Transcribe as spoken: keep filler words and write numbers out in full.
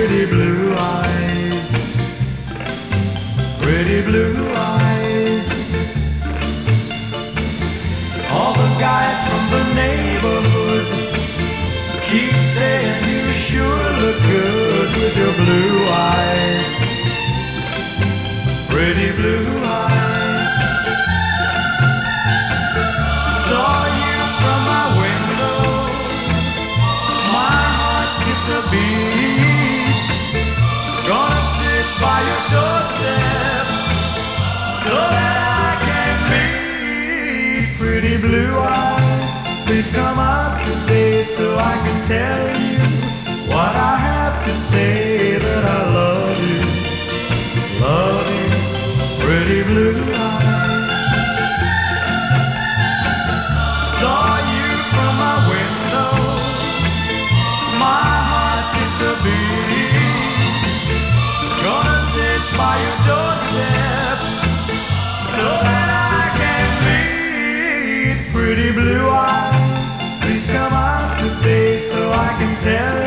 pretty blue eyes, pretty blue eyes. All the guys from the neighborhood keep saying you sure look good with your blue eyes, pretty blue eyes. Saw you from my window, my heart skipped a beat. Gonna sit by your doorstep so that I can meet pretty blue eyes. Please come out today so I can tell you what I have to say, that I love you, love you, pretty blue eyes. Saw you from my window, my heart skipped a beat. Gonna sit by your doorstep so that I can meet pretty blue eyes. Please come out today so I can tell